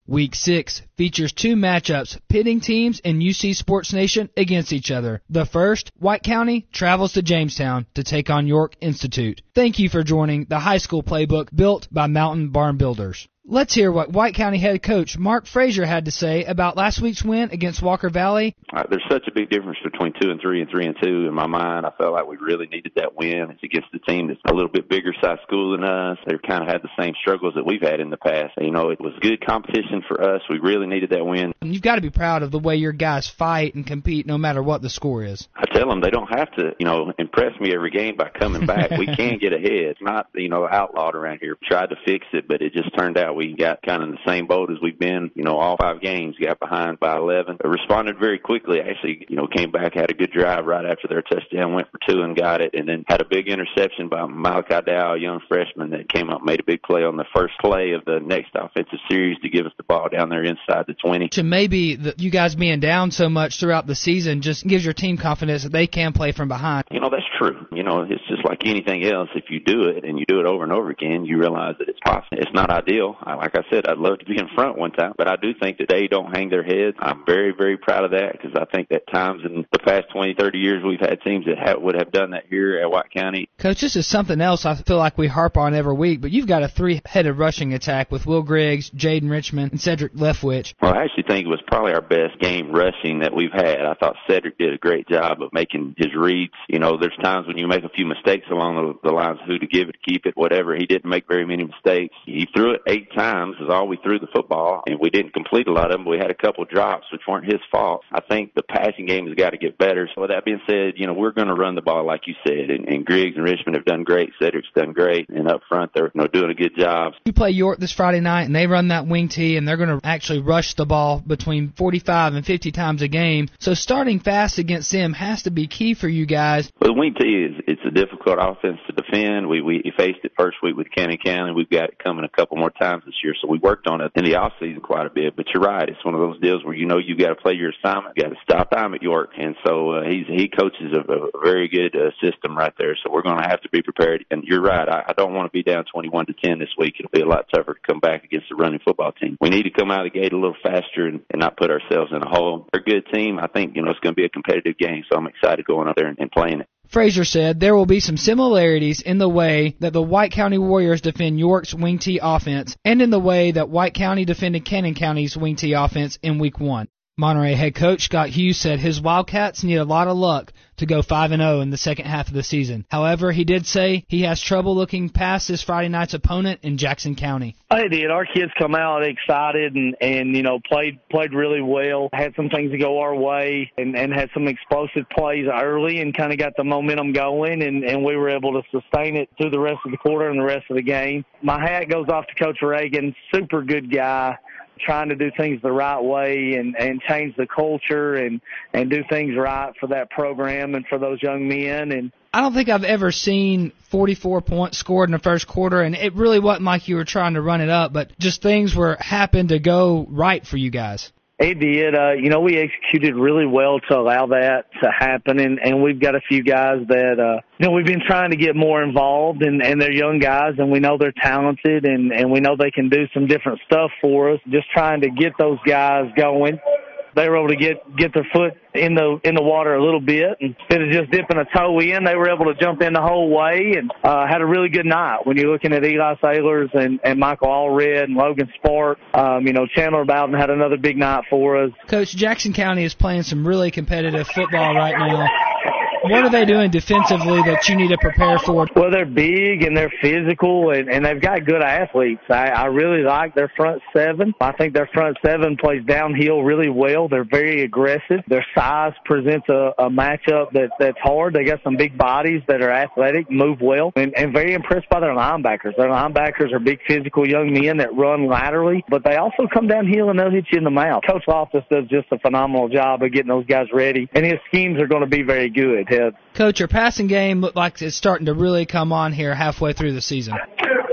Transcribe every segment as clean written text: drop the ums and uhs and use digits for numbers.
Week 6 features two matchups pitting teams in UC Sports Nation against each other. The first, White County travels to Jamestown to take on York Institute. Thank you for joining the high school playbook built by Mountain Barn Builders. Let's hear what White County head coach Mark Frazier had to say about last week's win against Walker Valley. There's such a big difference between 2-3 and 3-2 in my mind. I felt like we really needed that win. It's against a team that's a little bit bigger size school than us. They kind of had the same struggles that we've had in the past. You know, it was good competition for us. We really needed that win. You've got to be proud of the way your guys fight and compete no matter what the score is. I tell them they don't have to, impress me every game by coming back. We can get ahead. It's not, outlawed around here. Tried to fix it, but it just turned out we got kind of in the same boat as we've been, all 5 games, got behind by 11. Responded very quickly, actually, came back, had a good drive right after their touchdown, went for 2 and got it, and then had a big interception by Malachi Dow, a young freshman that came up, made a big play on the first play of the next offensive series to give us the ball down there inside the 20. And maybe you guys being down so much throughout the season just gives your team confidence that they can play from behind. That's true. It's just like anything else. If you do it and you do it over and over again, you realize that it's possible. It's not ideal. Like I said, I'd love to be in front one time, but I do think that they don't hang their heads. I'm very, very proud of that because I think that times in the past 20, 30 years we've had teams that would have done that here at White County. Coach, this is something else I feel like we harp on every week, but you've got a 3-headed rushing attack with Will Griggs, Jaden Richmond, and Cedric Leftwich. Well, I actually think it was probably our best game rushing that we've had. I thought Cedric did a great job of making his reads. There's times when you make a few mistakes along the lines of who to give it, keep it, whatever. He didn't make very many mistakes. He threw it 8 times is all we threw the football, and we didn't complete a lot of them. We had a couple drops, which weren't his fault. I think the passing game has got to get better. So with that being said, we're going to run the ball like you said, and Griggs and Richmond have done great. Cedric's done great, and up front they're doing a good job. You play York this Friday night, and they run that wing tee, and they're going to actually rush the ball between 45 and 50 times a game. So starting fast against them has to be key for you guys. Well, the wing tee it's a difficult offense to defend. We faced it first week with Cannon County. We've got it coming a couple more times this year, so we worked on it in the off season quite a bit. But you're right, it's one of those deals where you got to play your assignment, you got to stop time at York, and so he coaches a very good system right there. So we're going to have to be prepared. And you're right, I don't want to be down 21-10 this week. It'll be a lot tougher to come back against a running football team. We need to come out of the gate a little faster and not put ourselves in a hole. They're a good team. I think it's going to be a competitive game, so I'm excited going up there and playing it. Frazier said there will be some similarities in the way that the White County Warriors defend York's wing tee offense and in the way that White County defended Cannon County's wing tee offense in Week 1. Monterey head coach Scott Hughes said his Wildcats need a lot of luck to go 5-0 in the second half of the season. However, he did say he has trouble looking past this Friday night's opponent in Jackson County. They did. Our kids come out excited and played really well. Had some things to go our way and had some explosive plays early and kind of got the momentum going and we were able to sustain it through the rest of the quarter and the rest of the game. My hat goes off to Coach Reagan. Super good guy. Trying to do things the right way and change the culture and do things right for that program and for those young men. And I don't think I've ever seen 44 points scored in the first quarter, and it really wasn't like you were trying to run it up, but just things happened to go right for you guys. It did. We executed really well to allow that to happen, and we've got a few guys that, we've been trying to get more involved, and they're young guys, and we know they're talented, and we know they can do some different stuff for us, just trying to get those guys going. They were able to get their foot in the water a little bit. Instead of just dipping a toe in, they were able to jump in the whole way and had a really good night. When you're looking at Eli Sailors and Michael Allred and Logan Spark, Chandler Bowden had another big night for us. Coach, Jackson County is playing some really competitive football right now. What are they doing defensively that you need to prepare for? Well, they're big and they're physical and they've got good athletes. I really like their front seven. I think their front seven plays downhill really well. They're very aggressive. Their size presents a matchup that's hard. They got some big bodies that are athletic, move well, and very impressed by their linebackers. Their linebackers are big physical young men that run laterally, but they also come downhill and they'll hit you in the mouth. Coach Loftus does just a phenomenal job of getting those guys ready, and his schemes are going to be very good. Coach, your passing game looked like it's starting to really come on here halfway through the season.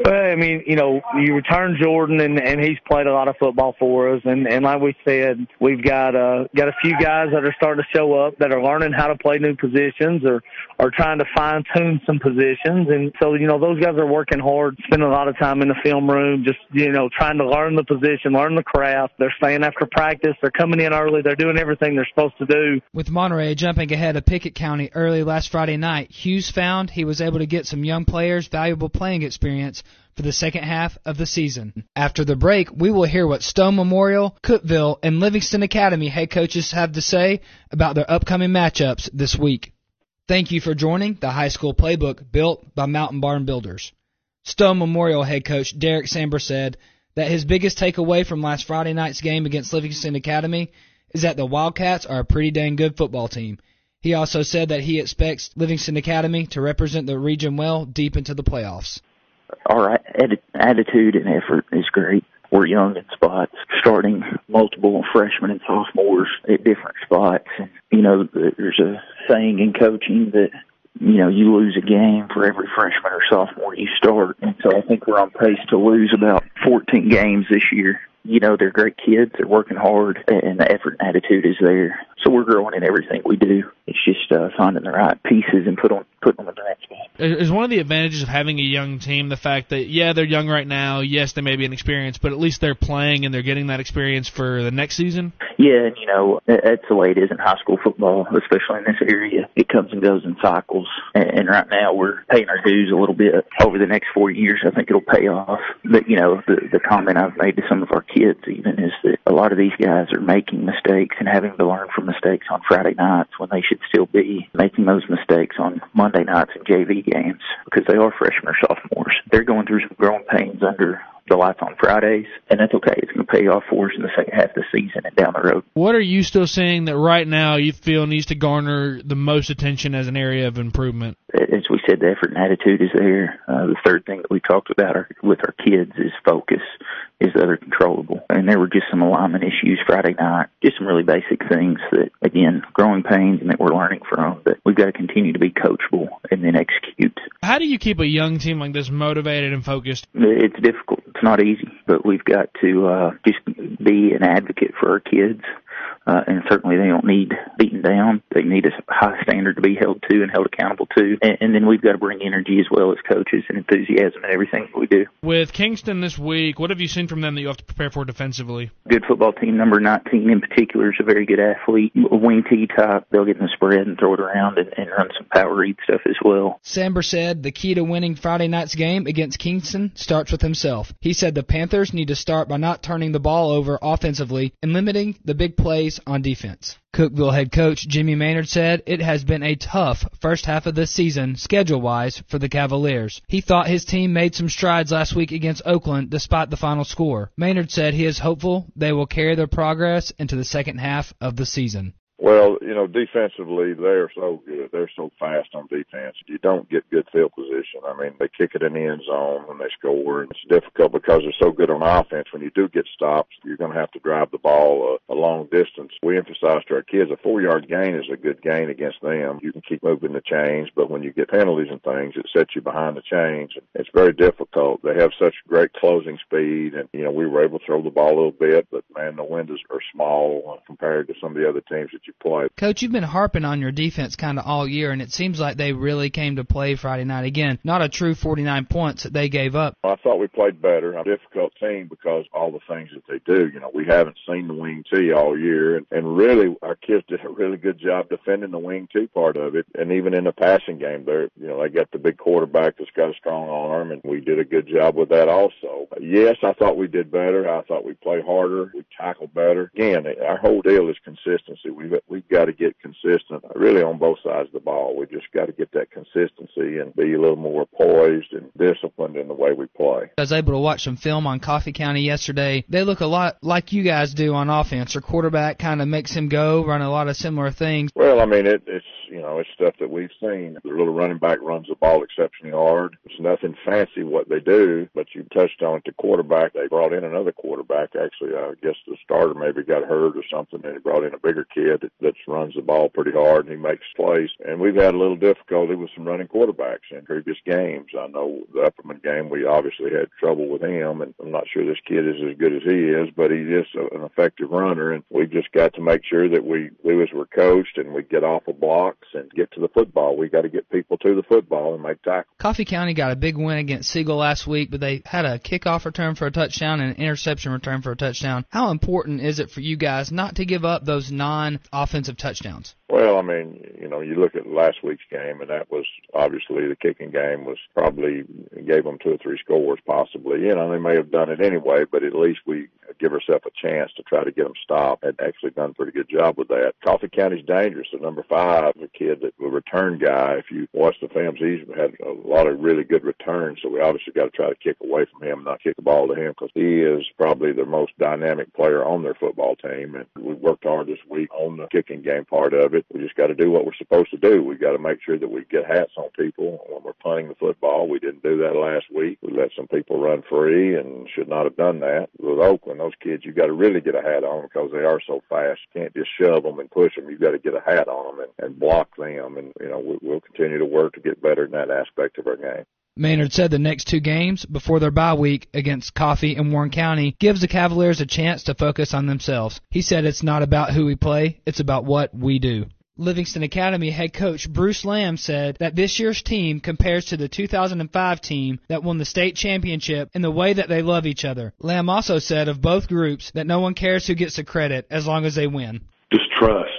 Well, I mean, you return Jordan, and he's played a lot of football for us. And like we said, we've got a few guys that are starting to show up that are learning how to play new positions or trying to fine-tune some positions. And so, those guys are working hard, spending a lot of time in the film room, just, trying to learn the position, learn the craft. They're staying after practice. They're coming in early. They're doing everything they're supposed to do. With Monterey jumping ahead of Pickett County early last Friday night, Hughes found he was able to get some young players valuable playing experience for the second half of the season. After the break, we will hear what Stone Memorial, Cookeville, and Livingston Academy head coaches have to say about their upcoming matchups this week. Thank you for joining the High School Playbook built by Mountain Barn Builders. Stone Memorial head coach Derek Samber said that his biggest takeaway from last Friday night's game against Livingston Academy is that the Wildcats are a pretty dang good football team. He also said that he expects Livingston Academy to represent the region well deep into the playoffs. Our attitude and effort is great. We're young in spots, starting multiple freshmen and sophomores at different spots. And, there's a saying in coaching that, you lose a game for every freshman or sophomore you start. And so I think we're on pace to lose about 14 games this year. They're great kids. They're working hard, and the effort and attitude is there. So we're growing in everything we do. It's just finding the right pieces and put on the right spot. Is one of the advantages of having a young team the fact that, they're young right now, yes, they may be inexperienced, but at least they're playing and they're getting that experience for the next season? Yeah, and that's the way it is in high school football, especially in this area. It comes and goes in cycles, and right now we're paying our dues a little bit. Over the next 4 years, I think it'll pay off. But, the comment I've made to some of our kids even is that a lot of these guys are making mistakes and having to learn from mistakes on Friday nights when they should still be making those mistakes on Monday nights in JV games because they are freshmen or sophomores. They're going through some growing pains under the lights on Fridays, and that's okay. It's going to pay off for us in the second half of the season and down the road. What are you still seeing that right now you feel needs to garner the most attention as an area of improvement? As we said, the effort and attitude is there. The third thing that we talked about with our kids is focus is the other controllable. And there were just some alignment issues Friday night, just some really basic things that, again, growing pains and that we're learning from, but we've got to continue to be coachable and then execute. How do you keep a young team like this motivated and focused? It's difficult. It's not easy, but we've got to just be an advocate for our kids. And certainly they don't need beaten down. They need a high standard to be held to and held accountable to. And then we've got to bring energy as well as coaches and enthusiasm in everything that we do. With Kingston this week, what have you seen from them that you have to prepare for defensively? Good football team. Number 19 in particular is a very good athlete. Wing T type. They'll get in the spread and throw it around and run some power read stuff as well. Samber said the key to winning Friday night's game against Kingston starts with himself. He said the Panthers need to start by not turning the ball over offensively and limiting the big plays on defense. Cookeville head coach Jimmy Maynard said it has been a tough first half of this season, schedule-wise, for the Cavaliers. He thought his team made some strides last week against Oakland despite the final score. Maynard said he is hopeful they will carry their progress into the second half of the season. Well, defensively, they're so good. They're so fast on defense. You don't get good field position. I mean, they kick it in the end zone when they score. It's difficult because they're so good on offense. When you do get stops, you're going to have to drive the ball a long distance. We emphasize to our kids a 4-yard gain is a good gain against them. You can keep moving the chains, but when you get penalties and things, it sets you behind the chains. It's very difficult. They have such great closing speed, and, we were able to throw the ball a little bit, but, man, the windows are small compared to some of the other teams that you play. Coach, you've been harping on your defense kind of all year, and it seems like they really came to play Friday night. Again, not a true 49 points that they gave up. I thought we played better. A difficult team because all the things that they do. We haven't seen the wing T all year, and really our kids did a really good job defending the wing T part of it. And even in the passing game, they got the big quarterback that's got a strong arm, and we did a good job with that also. Yes, I thought we did better. I thought we played harder. We tackled better. Again, our whole deal is consistency. We've got to get consistent, really on both sides of the ball. We just got to get that consistency and be a little more poised and disciplined in the way we play. I was able to watch some film on Coffee County yesterday. They look a lot like you guys do on offense. Their quarterback kind of makes him go, run a lot of similar things. Well, I mean, it's It's stuff that we've seen. The little running back runs the ball exceptionally hard. It's nothing fancy what they do, but you touched on it, the quarterback. They brought in another quarterback. Actually, I guess the starter maybe got hurt or something, and he brought in a bigger kid that runs the ball pretty hard, and he makes plays. And we've had a little difficulty with some running quarterbacks in previous games. I know the Upperman game, we obviously had trouble with him, and I'm not sure this kid is as good as he is, but he is an effective runner, and we just got to make sure that we as we're coached and we get off of blocks and get to the football. We got to get people to the football and make tackles. Coffee County got a big win against Siegel last week, but they had a kickoff return for a touchdown and an interception return for a touchdown. How important is it for you guys not to give up those non-offensive touchdowns? Well, you look at last week's game, and that was obviously the kicking game was probably gave them 2 or 3 scores possibly. They may have done it anyway, but at least we give ourselves a chance to try to get them stopped. And actually done a pretty good job with that. Coffee County's dangerous. The number 5, the kid, the return guy, if you watch the films, he's had a lot of really good returns, so we obviously got to try to kick away from him, not kick the ball to him, because he is probably the most dynamic player on their football team. And we worked hard this week on the kicking game part of it. We just got to do what we're supposed to do. We got to make sure that we get hats on people when we're punting the football. We didn't do that last week. We let some people run free and should not have done that. With Oakland, those kids, you got to really get a hat on them because they are so fast. You can't just shove them and push them. You've got to get a hat on them and block them. And, we'll continue to work to get better in that aspect of our game. Maynard said the next 2 games before their bye week against Coffee and Warren County gives the Cavaliers a chance to focus on themselves. He said it's not about who we play, it's about what we do. Livingston Academy head coach Bruce Lamb said that this year's team compares to the 2005 team that won the state championship in the way that they love each other. Lamb also said of both groups that no one cares who gets the credit as long as they win. Just trust.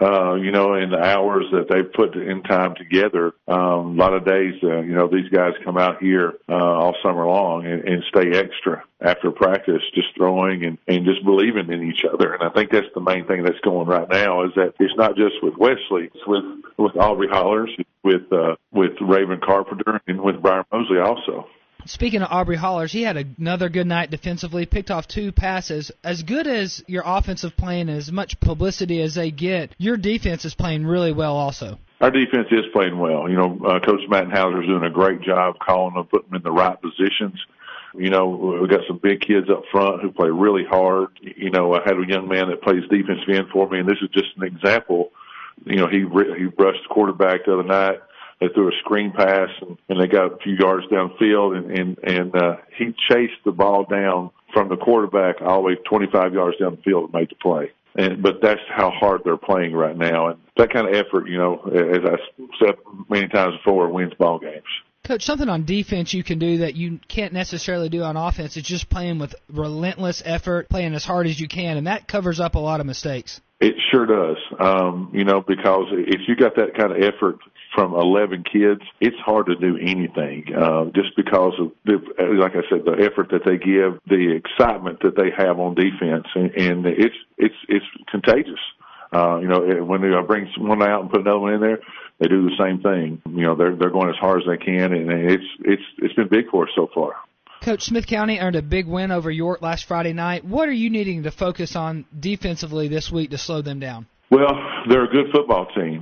In the hours that they've put in time together, a lot of days, these guys come out here all summer long and stay extra after practice, just throwing and just believing in each other. And I think that's the main thing that's going right now is that it's not just with Wesley, it's with Aubrey Hollers, with Raven Carpenter, and with Brian Mosley also. Speaking of Aubrey Hollers, he had another good night defensively, picked off 2 passes. As good as your offensive playing and as much publicity as they get, your defense is playing really well also. Our defense is playing well. Coach Mattenhauser is doing a great job calling them, putting them in the right positions. We've got some big kids up front who play really hard. I had a young man that plays defensive end for me, and this is just an example. He rushed the quarterback the other night. They threw a screen pass, and they got a few yards downfield, and he chased the ball down from the quarterback all the way 25 yards down the field and made the play. But that's how hard they're playing right now. And that kind of effort, as I said many times before, wins ball games. Coach, something on defense you can do that you can't necessarily do on offense is just playing with relentless effort, playing as hard as you can, and that covers up a lot of mistakes. It sure does, because if you got that kind of effort from 11 kids, it's hard to do anything, just because of, like I said, the effort that they give, the excitement that they have on defense, and it's contagious. When they bring someone out and put another one in there, they do the same thing. They're going as hard as they can, and it's been big for us so far. Coach, Smith County earned a big win over York last Friday night. What are you needing to focus on defensively this week to slow them down? Well, they're a good football team.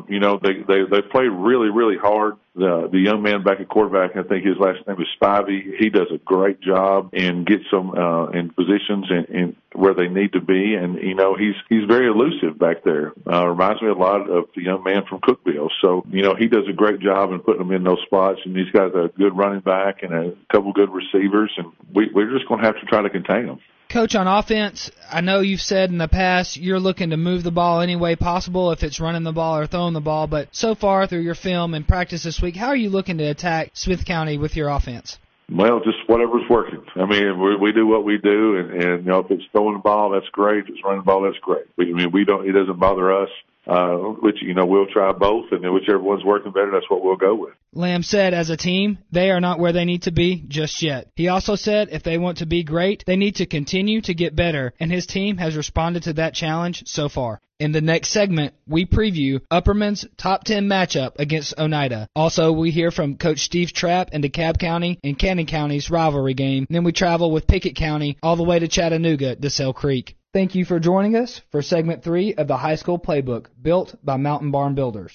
They play really, really hard. The young man back at quarterback, I think his last name is Spivey. He does a great job and gets them in positions in where they need to be. And he's very elusive back there. Reminds me a lot of the young man from Cookville. So he does a great job in putting them in those spots. And he's got a good running back and a couple good receivers. And we're just going to have to try to contain them. Coach, on offense, I know you've said in the past you're looking to move the ball any way possible, if it's running the ball or throwing the ball, but so far through your film and practice this week, how are you looking to attack Smith County with your offense? Well, just whatever's working. I mean, we do what we do, and if it's throwing the ball, that's great. If it's running the ball, that's great. It doesn't bother us. We'll try both, and then whichever one's working better, that's what we'll go with. Lamb said as a team, they are not where they need to be just yet. He also said if they want to be great, they need to continue to get better, and his team has responded to that challenge so far. In the next segment, we preview Upperman's top 10 matchup against Oneida. Also, we hear from Coach Steve Trapp in DeKalb County and Cannon County's rivalry game. Then we travel with Pickett County all the way to Chattanooga to Sell Creek. Thank you for joining us for segment 3 of the High School Playbook, built by Mountain Barn Builders.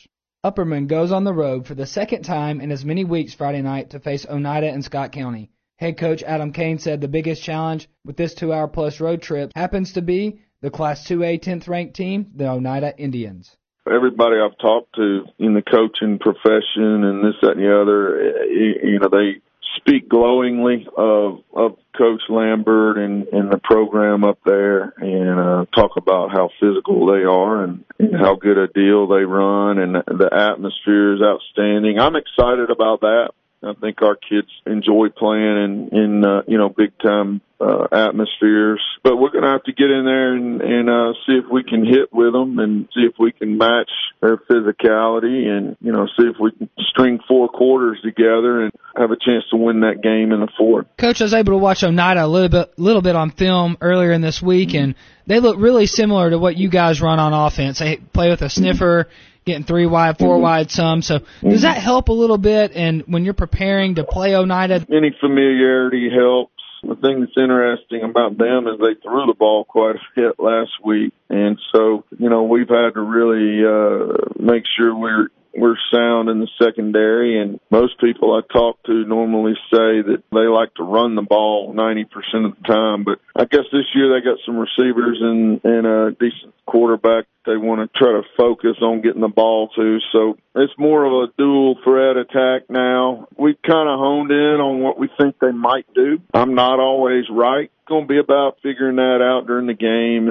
Upperman goes on the road for the second time in as many weeks Friday night to face Oneida and Scott County. Head coach Adam Kane said the biggest challenge with this 2-hour-plus road trip happens to be the Class 2A 10th-ranked team, the Oneida Indians. Everybody I've talked to in the coaching profession and this, that, and the other, they speak glowingly of Coach Lambert and the program up there, and talk about how physical they are and how good a deal they run, and the atmosphere is outstanding. I'm excited about that. I think our kids enjoy playing in big time atmospheres, but we're going to have to get in there and see if we can hit with them and see if we can match their physicality and see if we can string 4 quarters together and have a chance to win that game in the fourth. Coach, I was able to watch Oneida a little bit on film earlier in this week, and they look really similar to what you guys run on offense. They play with a sniffer, getting 3 wide, 4 wide some. So does that help a little bit? And when you're preparing to play Oneida, any familiarity helps. The thing that's interesting about them is they threw the ball quite a bit last week, and so we've had to really make sure we're sound in the secondary. And most people I talk to normally say that they like to run the ball 90% of the time, but I guess this year they got some receivers and a decent quarterback they want to try to focus on getting the ball to. So it's more of a dual threat attack now. We've kind of honed in on what we think they might do. I'm not always right. It's going to be about figuring that out during the game.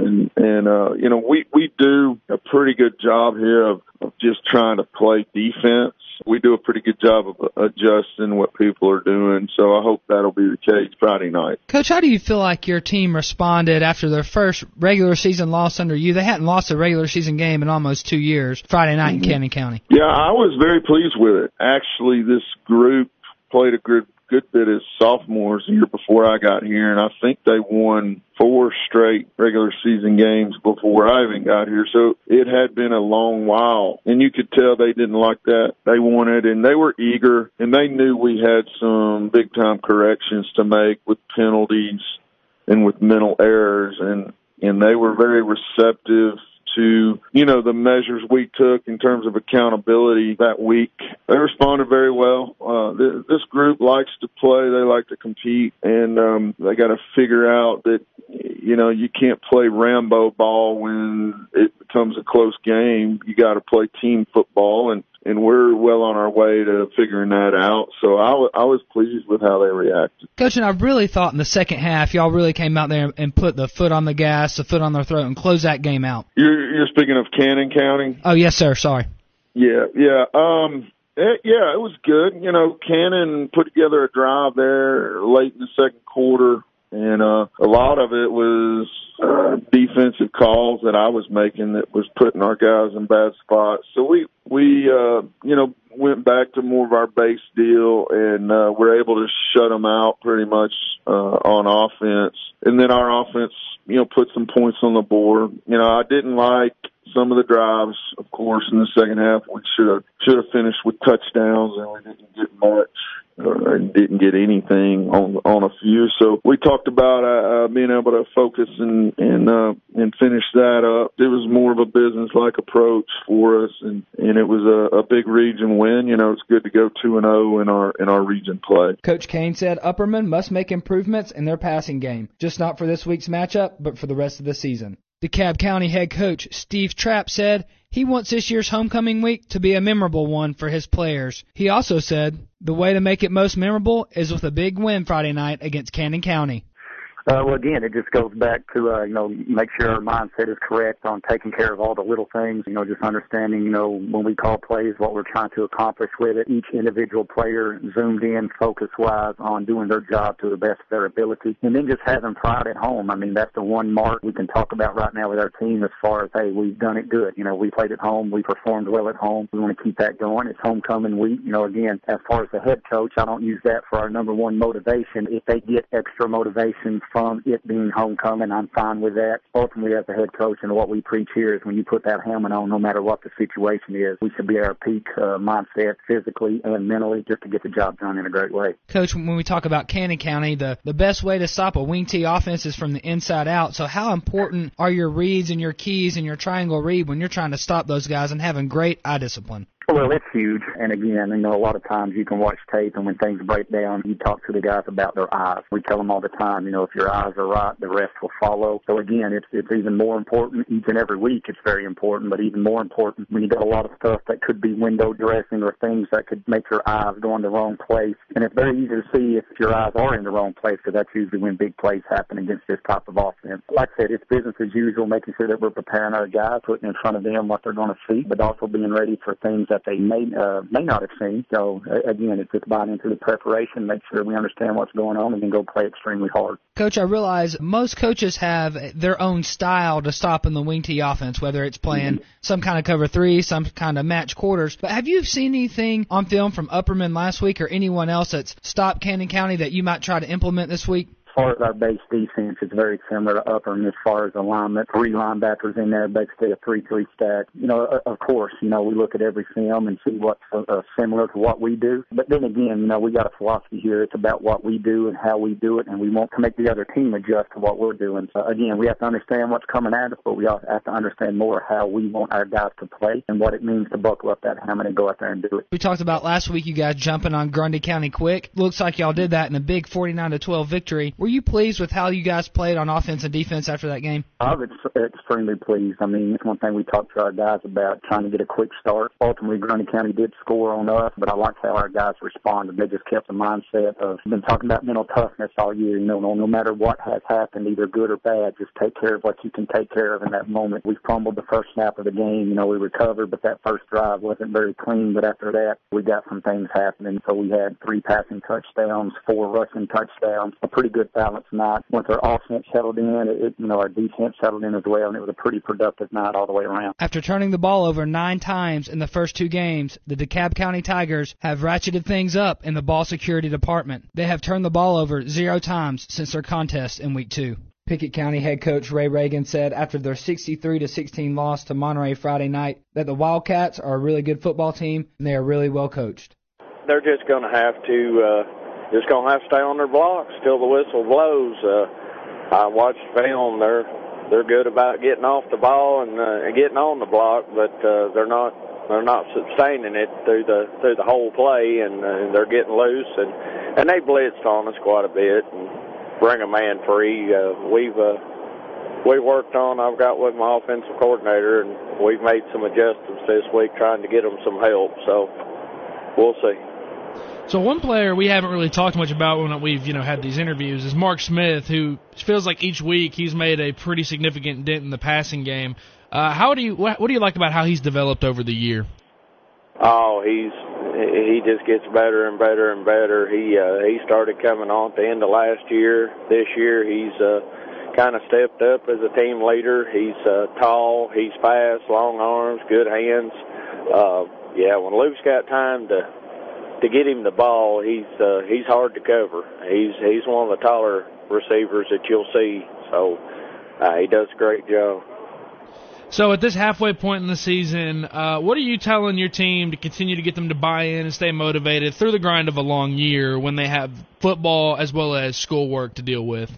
And we do a pretty good job here of just trying to play defense. We do a pretty good job of adjusting what people are doing, so I hope that'll be the case Friday night. Coach, how do you feel like your team responded after their first regular season loss under you? They hadn't lost a regular season game in almost 2 years, Friday night in Cannon County. Yeah, I was very pleased with it. Actually, this group played a good bit as sophomores the year before I got here, and I think they won 4 straight regular season games before I even got here. So it had been a long while, and you could tell they didn't like that. They wanted, and they were eager, and they knew we had some big-time corrections to make with penalties and with mental errors, and they were very receptive to, the measures we took in terms of accountability that week. They responded very well. This group likes to play. They like to compete, and they got to figure out that, you can't play Rambo ball when it becomes a close game. You got to play team football, and we're well on our way to figuring that out. So I was pleased with how they reacted. Coach, and I really thought in the second half y'all really came out there and put the foot on the gas, the foot on their throat, and closed that game out. You're speaking of Cannon County? Oh, yes, sir. Sorry. Yeah. It was good. Cannon put together a drive there late in the second quarter, and a lot of it was defensive calls that I was making that was putting our guys in bad spots. So we went back to more of our base deal, and we're able to shut them out pretty much on offense. And then our offense, put some points on the board. I didn't like some of the drives, of course, in the second half. We should have finished with touchdowns, and we didn't get much. Didn't get anything on a few. So we talked about being able to focus and finish that up. It was more of a business-like approach for us, and it was a big region win. It's good to go 2-0 in our region play. Coach Kane said Upperman must make improvements in their passing game, just not for this week's matchup, but for the rest of the season. DeKalb County head coach Steve Trapp said he wants this year's homecoming week to be a memorable one for his players. He also said the way to make it most memorable is with a big win Friday night against Cannon County. Well, again, it just goes back to, make sure our mindset is correct on taking care of all the little things, just understanding, when we call plays, what we're trying to accomplish with it. Each individual player zoomed in focus-wise on doing their job to the best of their ability. And then just having pride at home. I mean, that's the one mark we can talk about right now with our team as far as, hey, we've done it good. We played at home. We performed well at home. We want to keep that going. It's homecoming week. Again, as far as the head coach, I don't use that for our number one motivation. If they get extra motivation from it being homecoming, I'm fine with that. Ultimately, as a head coach, and what we preach here is when you put that helmet on, no matter what the situation is, we should be at our peak mindset physically and mentally just to get the job done in a great way. Coach, when we talk about Cannon County, the best way to stop a wing T offense is from the inside out. So how important are your reads and your keys and your triangle read when you're trying to stop those guys and having great eye discipline? Well, it's huge. And again, a lot of times you can watch tape, and when things break down, you talk to the guys about their eyes. We tell them all the time, if your eyes are right, the rest will follow. So again, it's even more important each and every week. It's very important, but even more important when you got a lot of stuff that could be window dressing or things that could make your eyes go in the wrong place. And it's very easy to see if your eyes are in the wrong place, because that's usually when big plays happen against this type of offense. Like I said, it's business as usual, making sure that we're preparing our guys, putting in front of them what they're going to see, but also being ready for things that they may not have seen. So, again, it's just buying into the preparation, make sure we understand what's going on, and then go play extremely hard. Coach, I realize most coaches have their own style to stop in the wing T offense, whether it's playing some kind of cover three, some kind of match quarters. But have you seen anything on film from Upperman last week or anyone else that's stopped Cannon County that you might try to implement this week? As far as our base defense, it's very similar to Upperman as far as alignment. 3 linebackers in there, basically a 3-3 stack. Of course, we look at every film and see what's similar to what we do. But then again, we got a philosophy here. It's about what we do and how we do it, and we want to make the other team adjust to what we're doing. So again, we have to understand what's coming at us, but we also have to understand more how we want our guys to play and what it means to buckle up that helmet and go out there and do it. We talked about last week you guys jumping on Grundy County quick. Looks like y'all did that in a big 49-12 victory. Were you pleased with how you guys played on offense and defense after that game? I was extremely pleased. It's one thing we talked to our guys about, trying to get a quick start. Ultimately, Grundy County did score on us, but I liked how our guys responded. They just kept the mindset of, been talking about mental toughness all year. No matter what has happened, either good or bad, just take care of what you can take care of in that moment. We fumbled the first snap of the game. We recovered, but that first drive wasn't very clean. But after that, we got some things happening. So we had 3 passing touchdowns, 4 rushing touchdowns, a pretty good balance night. Once our offense settled in, our defense settled in as well, and it was a pretty productive night all the way around. After turning the ball over 9 times in the first 2 games, the DeKalb County Tigers have ratcheted things up in the ball security department. They have turned the ball over 0 times since their contest in Week 2. Pickett County head coach Ray Reagan said after their 63-16 loss to Monterey Friday night that the Wildcats are a really good football team and they are really well coached. They're just going to have to stay on their blocks till the whistle blows. I watched film. They're good about getting off the ball and getting on the block, but they're not sustaining it through the whole play, and they're getting loose, and they blitzed on us quite a bit and bring a man free. We've worked on. I've got with my offensive coordinator, and we've made some adjustments this week trying to get them some help. So we'll see. So one player we haven't really talked much about when we've had these interviews is Mark Smith, who feels like each week he's made a pretty significant dent in the passing game. What do you like about how he's developed over the year? Oh, he just gets better and better and better. He started coming on at the end of last year. This year he's kind of stepped up as a team leader. He's tall, he's fast, long arms, good hands. When Luke's got time to get him the ball, he's hard to cover. He's one of the taller receivers that you'll see. So he does a great job. So at this halfway point in the season, what are you telling your team to continue to get them to buy in and stay motivated through the grind of a long year when they have football as well as schoolwork to deal with?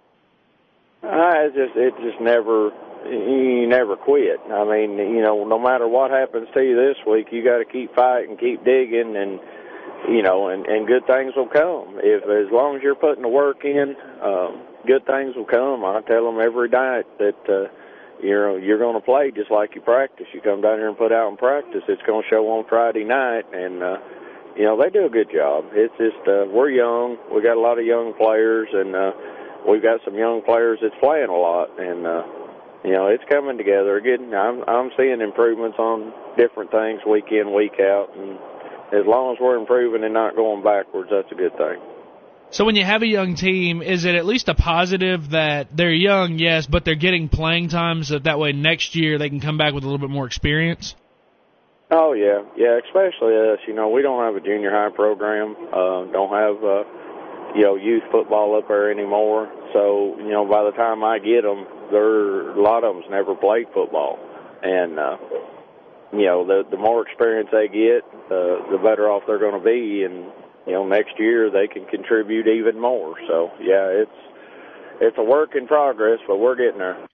You never quit. No matter what happens to you this week, you got to keep fighting, keep digging, and good things will come. As long as you're putting the work in, good things will come. I tell them every night that you're going to play just like you practice. You come down here and put out in practice. It's going to show on Friday night, and they do a good job. It's just we're young. We got a lot of young players, and we've got some young players that's playing a lot, and it's coming together. Again, I'm seeing improvements on different things week in, week out, and as long as we're improving and not going backwards, that's a good thing. So when you have a young team, is it at least a positive that they're young, yes, but they're getting playing time so that way next year they can come back with a little bit more experience? Oh, yeah, especially us. We don't have a junior high program, don't have, youth football up there anymore. So, by the time I get them, a lot of them's never played football. And, the more experience they get, the better off they're going to be. And, next year they can contribute even more. So, it's a work in progress, but we're getting there.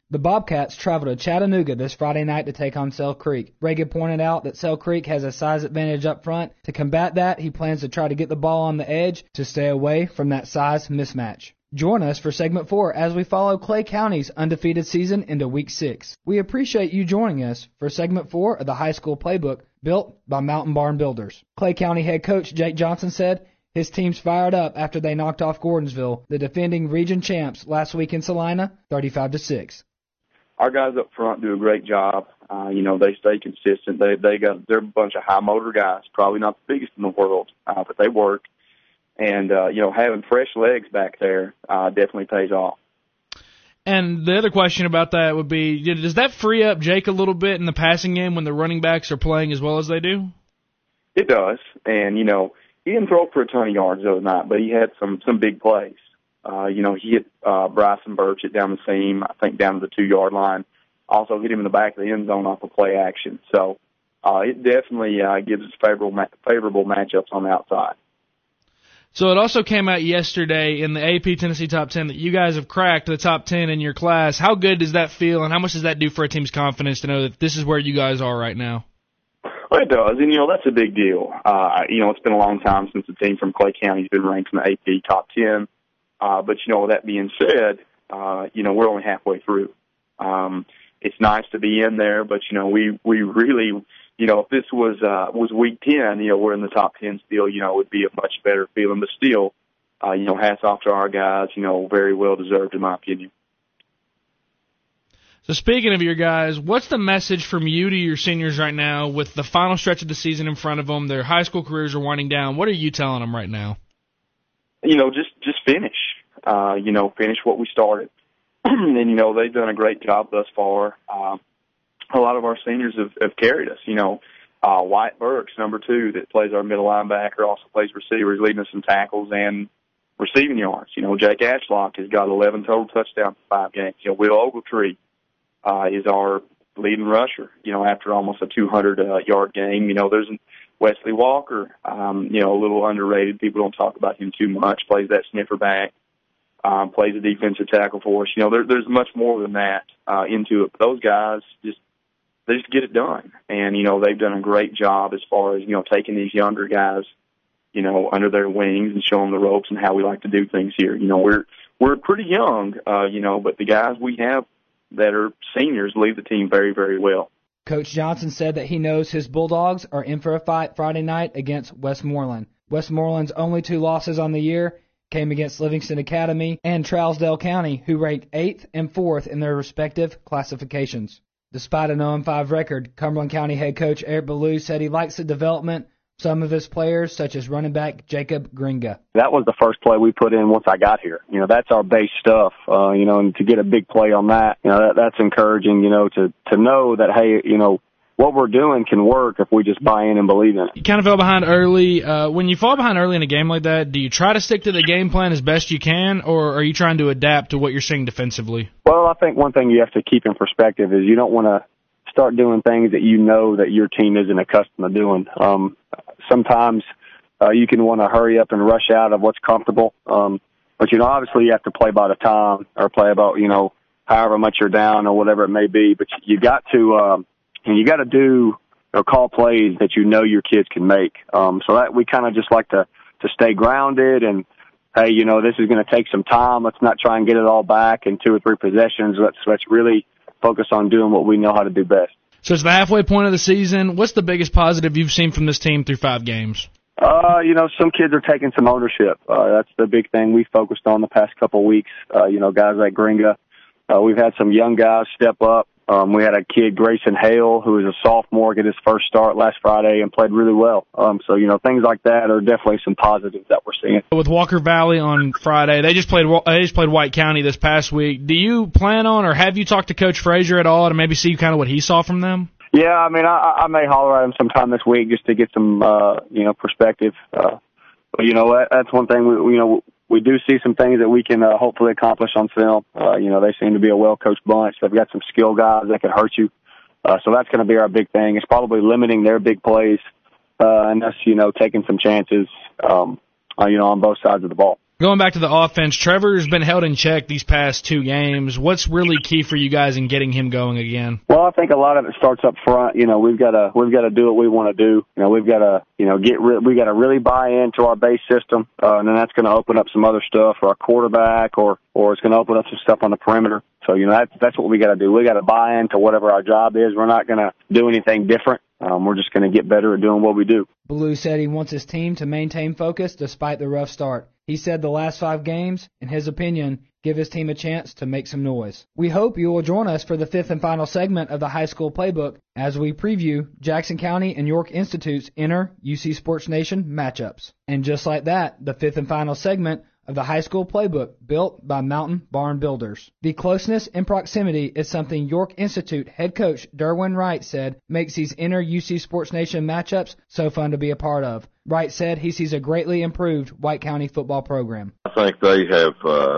The Bobcats travel to Chattanooga this Friday night to take on Sale Creek. Reagan pointed out that Sale Creek has a size advantage up front. To combat that, he plans to try to get the ball on the edge to stay away from that size mismatch. Join us for Segment 4 as we follow Clay County's undefeated season into Week 6. We appreciate you joining us for Segment 4 of the High School Playbook built by Mountain Barn Builders. Clay County head coach Jake Johnson said his team's fired up after they knocked off Gordonsville, the defending region champs, last week in Salina, 35-6. Our guys up front do a great job. They stay consistent. They're a bunch of high motor guys, probably not the biggest in the world, but they work. And, having fresh legs back there definitely pays off. And the other question about that would be, does that free up Jake a little bit in the passing game when the running backs are playing as well as they do? It does. And, he didn't throw for a ton of yards the other night, but he had some big plays. He hit Bryson Burchett down the seam, I think down to the 2-yard line. Also hit him in the back of the end zone off of play action. So it definitely gives us favorable matchups on the outside. So it also came out yesterday in the AP Tennessee Top 10 that you guys have cracked the top 10 in your class. How good does that feel, and how much does that do for a team's confidence to know that this is where you guys are right now? Well, it does, and, that's a big deal. It's been a long time since a team from Clay County has been ranked in the AP Top 10. But, that being said, we're only halfway through. It's nice to be in there, but, we really, if this was week 10, we're in the top 10 still, it would be a much better feeling. But still, hats off to our guys, very well deserved in my opinion. So speaking of your guys, what's the message from you to your seniors right now with the final stretch of the season in front of them? Their high school careers are winding down. What are you telling them right now? Just finish. Finish what we started. And, they've done a great job thus far. A lot of our seniors have carried us. Wyatt Burks, number 2, that plays our middle linebacker, also plays receiver, is leading us in tackles and receiving yards. Jake Ashlock has got 11 total touchdowns in 5 games. Will Ogletree is our leading rusher, after almost a 200-yard game. There's Wesley Walker, a little underrated. People don't talk about him too much. Plays that sniffer back, plays a defensive tackle for us. There's much more than that into it. But those guys they just get it done. And, they've done a great job as far as, taking these younger guys, under their wings and showing the ropes and how we like to do things here. We're pretty young, but the guys we have that are seniors lead the team very, very well. Coach Johnson said that he knows his Bulldogs are in for a fight Friday night against Westmoreland. Westmoreland's only 2 losses on the year came against Livingston Academy and Trousdale County, who ranked 8th and 4th in their respective classifications. Despite a 0-5 record, Cumberland County head coach Eric Ballou said he likes the development of some of his players, such as running back Jacob Gringa. That was the first play we put in once I got here. That's our base stuff, and to get a big play on that, that's encouraging, to know that, hey, what we're doing can work if we just buy in and believe in it. You kind of fell behind early. When you fall behind early in a game like that, do you try to stick to the game plan as best you can, or are you trying to adapt to what you're seeing defensively? Well, I think one thing you have to keep in perspective is you don't want to start doing things that that your team isn't accustomed to doing. Sometimes you can want to hurry up and rush out of what's comfortable. But, obviously you have to play by the time or play about, however much you're down or whatever it may be. But you got to do or call plays that your kids can make. So that we kind of just like to stay grounded and, hey, this is going to take some time. Let's not try and get it all back in 2 or 3 possessions. Let's really focus on doing what we know how to do best. So it's the halfway point of the season. What's the biggest positive you've seen from this team through 5 games? Some kids are taking some ownership. That's the big thing we focused on the past couple of weeks. Guys like Gringa. We've had some young guys step up. We had a kid, Grayson Hale, who was a sophomore, get his first start last Friday and played really well. Things like that are definitely some positives that we're seeing. With Walker Valley on Friday, they just played White County this past week. Do you plan on, or have you talked to Coach Frazier at all to maybe see kind of what he saw from them? Yeah, I may holler at him sometime this week just to get some, perspective. But that's one thing we do see some things that we can hopefully accomplish on film. They seem to be a well-coached bunch. They've got some skill guys that can hurt you. So that's going to be our big thing. It's probably limiting their big plays and us, taking some chances, on both sides of the ball. Going back to the offense, Trevor's been held in check these past 2 games. What's really key for you guys in getting him going again? Well, I think a lot of it starts up front. You know, we've got to do what we want to do. You know, we've got to, we got to really buy into our base system, and then that's going to open up some other stuff for our quarterback, or it's going to open up some stuff on the perimeter. So, that's what we got to do. We got to buy into whatever our job is. We're not going to do anything different. We're just going to get better at doing what we do. Blue said he wants his team to maintain focus despite the rough start. He said the last 5 games, in his opinion, give his team a chance to make some noise. We hope you will join us for the 5th and final segment of the high school playbook as we preview Jackson County and York Institute's inner UC Sports Nation matchups. And just like that, the 5th and final segment of the high school playbook built by Mountain Barn Builders. The closeness and proximity is something York Institute head coach Derwin Wright said makes these inner UC Sports Nation matchups so fun to be a part of. Wright said he sees a greatly improved White County football program. I think they have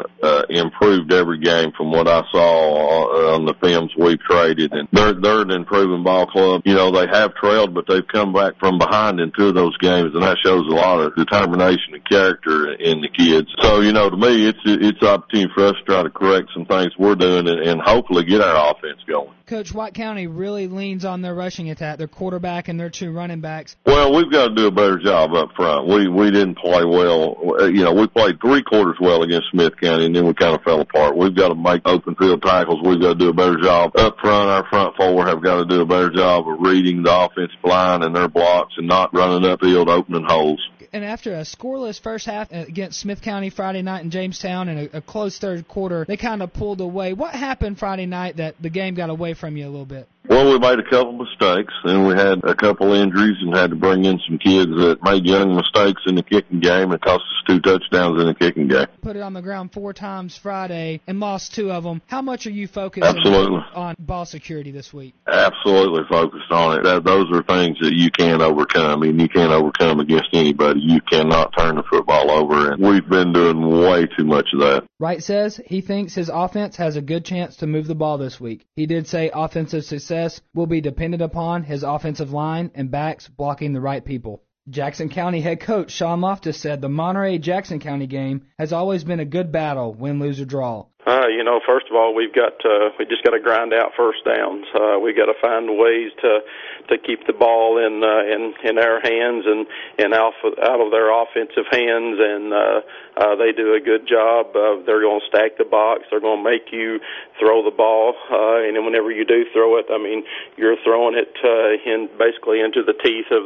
improved every game from what I saw on the films we've traded, and they're an improving ball club. You know, they have trailed, but they've come back from behind in 2 of those games, and that shows a lot of determination and character in the kids. So, to me, it's an opportunity for us to try to correct some things we're doing and hopefully get our offense going. Coach, White County really leans on their rushing attack, their quarterback and their 2 running backs. Well, we've got to do a better job up front. We didn't play well. We played 3 quarters well against Smith County, and then we kind of fell apart. We've got to make open field tackles. We've got to do a better job up front. Our front 4 have got to do a better job of reading the offensive line and their blocks and not running upfield opening holes. And after a scoreless first half against Smith County Friday night in Jamestown and a close third quarter, they kind of pulled away. What happened Friday night that the game got away from you a little bit? Well, we made a couple mistakes, and we had a couple injuries and had to bring in some kids that made young mistakes in the kicking game and cost us 2 touchdowns in the kicking game. Put it on the ground 4 times Friday and lost 2 of them. How much are you focused on ball security this week? Absolutely focused on it. Those are things that you can't overcome, and you can't overcome against anybody. You cannot turn the football over, and we've been doing way too much of that. Wright says he thinks his offense has a good chance to move the ball this week. He did say offensive success will be dependent upon his offensive line and backs blocking the right people. Jackson County head coach Sean Loftus said the Monterey-Jackson County game has always been a good battle, win, lose, or draw. First of all, we just got to grind out first downs. We got to find ways to keep the ball in our hands and out of their offensive hands, and they do a good job. They're going to stack the box. They're going to make you throw the ball, and then whenever you do throw it, you're throwing it basically into the teeth of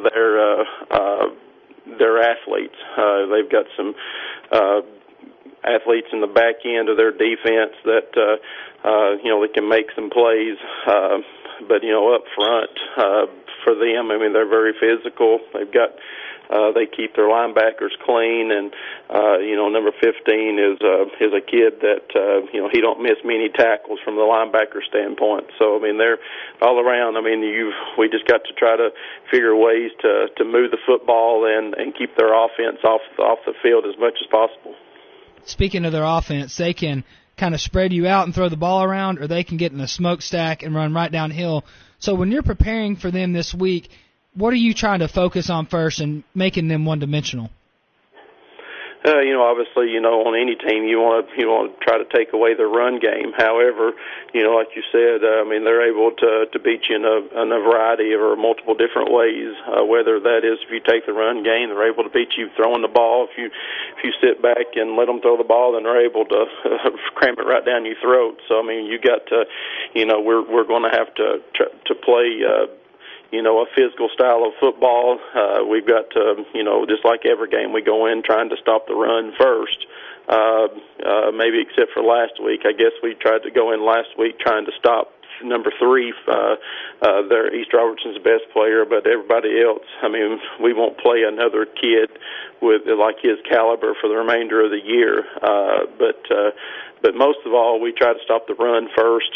their athletes. They've got some athletes in the back end of their defense that they can make some plays, but up front for them, they're very physical. They keep their linebackers clean, and number 15 is a kid that he don't miss many tackles from the linebacker standpoint. So they're all around. We just got to try to figure ways to move the football and keep their offense off the field as much as possible. Speaking of their offense, they can kind of spread you out and throw the ball around, or they can get in a smokestack and run right downhill. So when you're preparing for them this week, what are you trying to focus on first and making them one-dimensional? Obviously, on any team, you want to try to take away the run game. However, like you said, they're able to beat you in a variety or multiple different ways. Whether that is if you take the run game, they're able to beat you throwing the ball. If you sit back and let them throw the ball, then they're able to cram it right down your throat. So you got to, we're going to have to play. A physical style of football. We've got to, just like every game, we go in trying to stop the run first. Maybe except for last week. I guess we tried to go in last week trying to stop number 3. East Robertson's the best player, but everybody else, we won't play another kid with like his caliber for the remainder of the year. But But most of all, we try to stop the run first,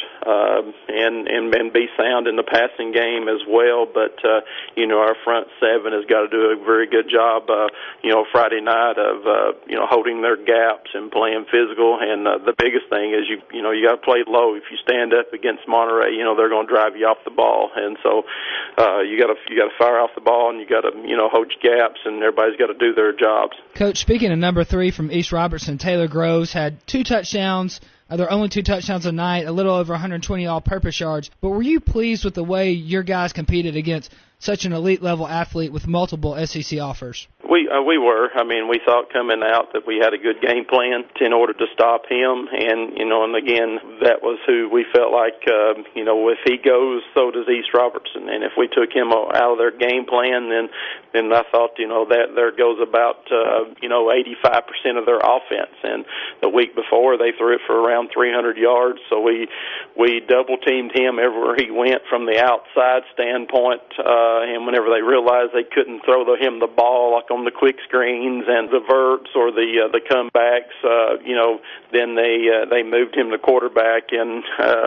and be sound in the passing game as well. But, our front seven has got to do a very good job, Friday night of, holding their gaps and playing physical. And the biggest thing is you got to play low. If you stand up against Monterey, they're going to drive you off the ball. And so, you got to fire off the ball, and you got to, hold your gaps, and everybody's got to do their jobs. Coach, speaking of number 3 from East Robertson, Taylor Groves had 2 touchdowns. There are only 2 touchdowns a night, a little over 120 all-purpose yards. But were you pleased with the way your guys competed against such an elite-level athlete with multiple SEC offers? We were. I mean, we thought coming out that we had a good game plan in order to stop him. And, and again, that was who we felt like, if he goes, so does East Robertson. And if we took him out of their game plan, then I thought, that there goes about, 85% of their offense. And the week before, they threw it for around 300 yards. So we double-teamed him everywhere he went from the outside standpoint. And whenever they realized they couldn't throw him the ball, like on the quick screens and the verts or the comebacks, then they moved him to quarterback, and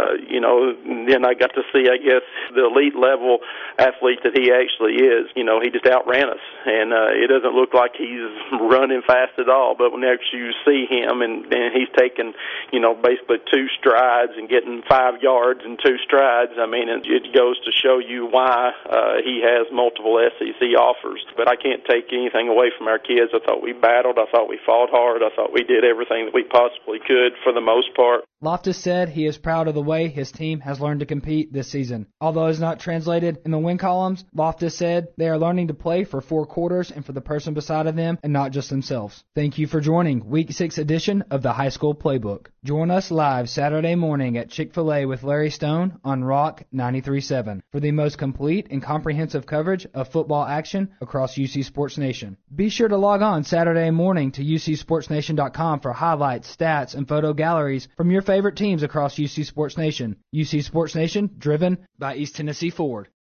then I got to see, I guess, the elite level athlete that he actually is. He just outran us, and it doesn't look like he's running fast at all. But whenever you see him, and he's taking, basically 2 strides and getting 5 yards in 2 strides, I mean, it goes to show you why he has multiple SEC offers. But I can't take anything away from our kids. I thought we battled. I thought we fought hard. I thought we did everything that we possibly could for the most part. Loftus said he is proud of the way his team has learned to compete this season. Although it's not translated in the win columns, Loftus said they are learning to play for 4 quarters and for the person beside of them and not just themselves. Thank you for joining Week 6 edition of the High School Playbook. Join us live Saturday morning at Chick-fil-A with Larry Stone on Rock 93.7 for the most complete and comprehensive coverage of football action across UC Sports Nation. Be sure to log on Saturday morning to UCSportsNation.com for highlights, stats, and photo galleries from your favorite teams across UC Sports Nation. UC Sports Nation, driven by East Tennessee Ford.